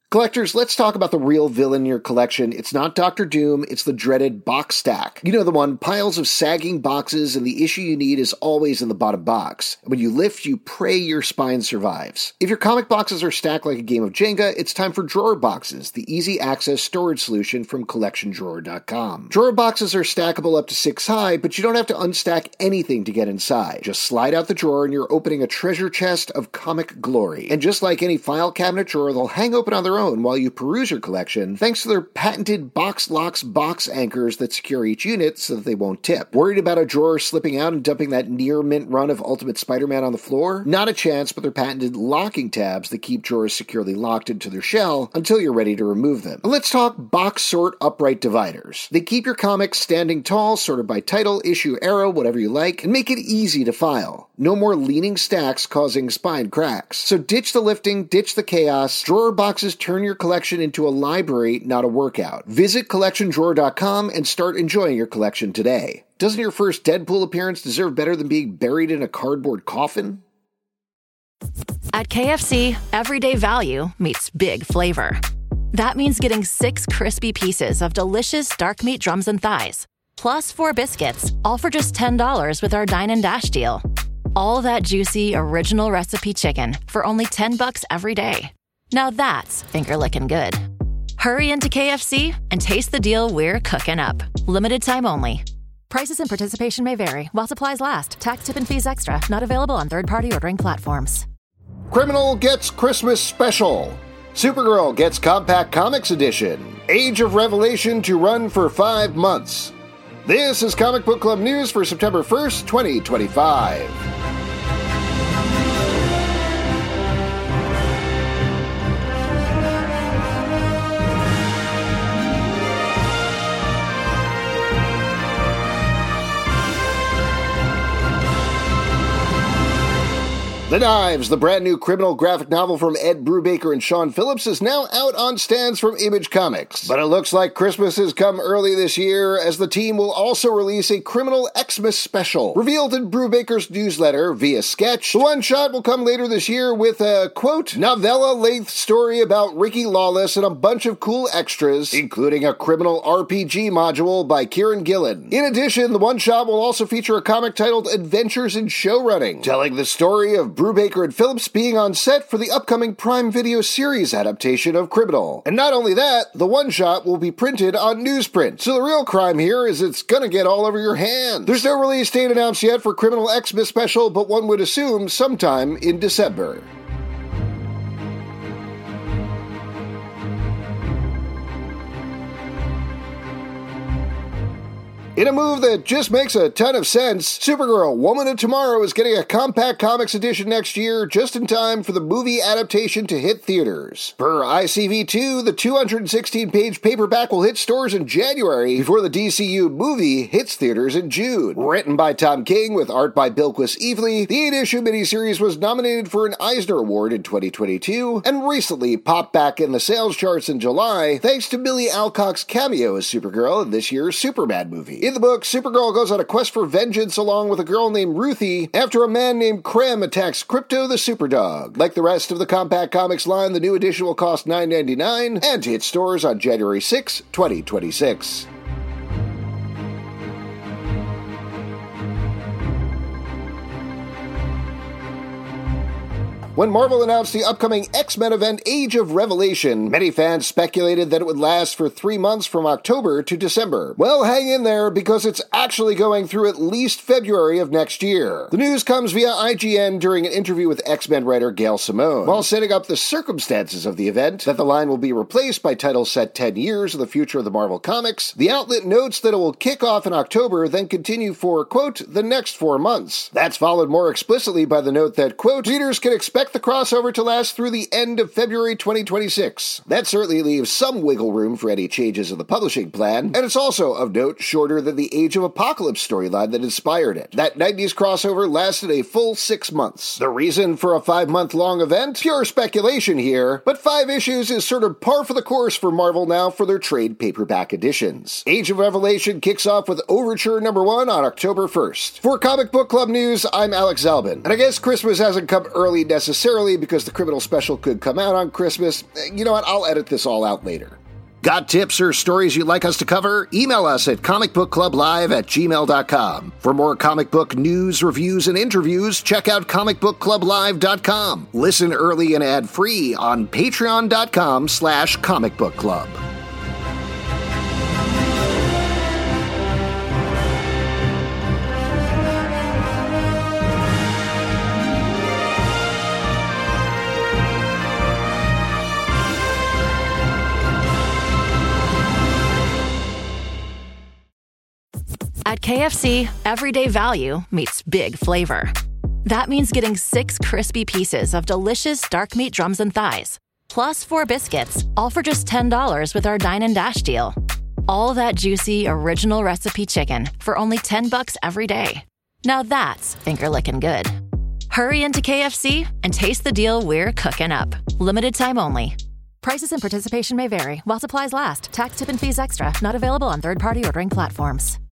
Collectors, let's talk about the real villain in your collection. It's not Dr. Doom, it's the dreaded box stack. You know the one, piles of sagging boxes, and the issue you need is always in the bottom box. When you lift, you pray your spine survives. If your comic boxes are stacked like a game of Jenga, it's time for Drawer Boxes, the easy access storage solution from CollectionDrawer.com. Drawer boxes are stackable up to 6 high, but you don't have to unstack anything to get inside. Just slide out the drawer and you're opening a treasure chest of comic glory. And just like any file cabinet drawer, they'll hang open on their own while you peruse your collection, thanks to their patented box locks box anchors that secure each unit so that they won't tip. Worried about a drawer slipping out and dumping that near mint run of Ultimate Spider-Man on the floor? Not a chance, but their patented locking tabs that keep drawers securely locked into their shell until you're ready to remove them. Let's talk box sort upright dividers. They keep your comics standing tall, sorted by title, issue, era, whatever you like, and make it easy to file. No more leaning stacks causing spine cracks. So ditch the lifting, ditch the chaos. Drawer boxes turn your collection into a library, not a workout. Visit CollectionDrawer.com and start enjoying your collection today. Doesn't your first Deadpool appearance deserve better than being buried in a cardboard coffin? At KFC, everyday value meets big flavor. That means getting 6 crispy pieces of delicious dark meat drums and thighs, plus 4 biscuits, all for just $10 with our Dine and Dash deal. All that juicy, original recipe chicken for only $10 every day. Now that's finger-licking good. Hurry into KFC and taste the deal we're cooking up. Limited time only. Prices and participation may vary while supplies last. Tax, tip, and fees extra. Not available on third-party ordering platforms. Criminal gets Christmas special. Supergirl gets Compact Comics Edition. Age of Revelation to run for 5 months. This is Comic Book Club News for September 1st, 2025. The Knives, the brand new criminal graphic novel from Ed Brubaker and Sean Phillips, is now out on stands from Image Comics. But it looks like Christmas has come early this year, as the team will also release a Criminal Xmas special. Revealed in Brubaker's newsletter via sketch, the one-shot will come later this year with a, quote, novella-length story about Ricky Lawless and a bunch of cool extras, including a criminal RPG module by Kieran Gillen. In addition, the one-shot will also feature a comic titled Adventures in Showrunning, telling the story of Brubaker and Phillips being on set for the upcoming Prime Video series adaptation of Criminal. And not only that, the one-shot will be printed on newsprint. So the real crime here is it's gonna get all over your hands. There's no release date announced yet for Criminal Xmas special, but one would assume sometime in December. In a move that just makes a ton of sense, Supergirl, Woman of Tomorrow is getting a Compact Comics edition next year, just in time for the movie adaptation to hit theaters. Per ICV2, the 216-page paperback will hit stores in January before the DCU movie hits theaters in June. Written by Tom King with art by Bilquis Evely, the 8-issue miniseries was nominated for an Eisner Award in 2022 and recently popped back in the sales charts in July thanks to Millie Alcock's cameo as Supergirl in this year's Superman movie. In the book, Supergirl goes on a quest for vengeance along with a girl named Ruthie after a man named Krem attacks Krypto the Superdog. Like the rest of the Compact Comics line, the new edition will cost $9.99 and hit stores on January 6, 2026. When Marvel announced the upcoming X-Men event Age of Revelation, many fans speculated that it would last for 3 months from October to December. Well, hang in there, because it's actually going through at least February of next year. The news comes via IGN during an interview with X-Men writer Gail Simone. While setting up the circumstances of the event, that the line will be replaced by titles set 10 years in the future of the Marvel Comics, the outlet notes that it will kick off in October, then continue for, quote, the next 4 months. That's followed more explicitly by the note that, quote, readers can expect the crossover to last through the end of February 2026. That certainly leaves some wiggle room for any changes in the publishing plan, and it's also, of note, shorter than the Age of Apocalypse storyline that inspired it. That 90s crossover lasted a full 6 months. The reason for a 5-month-long event? Pure speculation here, but 5 issues is sort of par for the course for Marvel now for their trade paperback editions. Age of Revelation kicks off with Overture number 1 on October 1st. For Comic Book Club News, I'm Alex Zalbin, and I guess Christmas hasn't come early necessarily necessarily because the criminal special could come out on Christmas. You know what? I'll edit this all out later. Got tips or stories you'd like us to cover? Email us at comicbookclublive@gmail.com. For more comic book news, reviews, and interviews, check out comicbookclublive.com. Listen early and ad-free on patreon.com/comicbookclub. At KFC, everyday value meets big flavor. That means getting 6 crispy pieces of delicious dark meat drums and thighs, plus 4 biscuits, all for just $10 with our Dine and Dash deal. All that juicy, original recipe chicken for only $10 every day. Now that's finger-licking good. Hurry into KFC and taste the deal we're cooking up. Limited time only. Prices and participation may vary while supplies last. Tax, tip, and fees extra. Not available on third-party ordering platforms.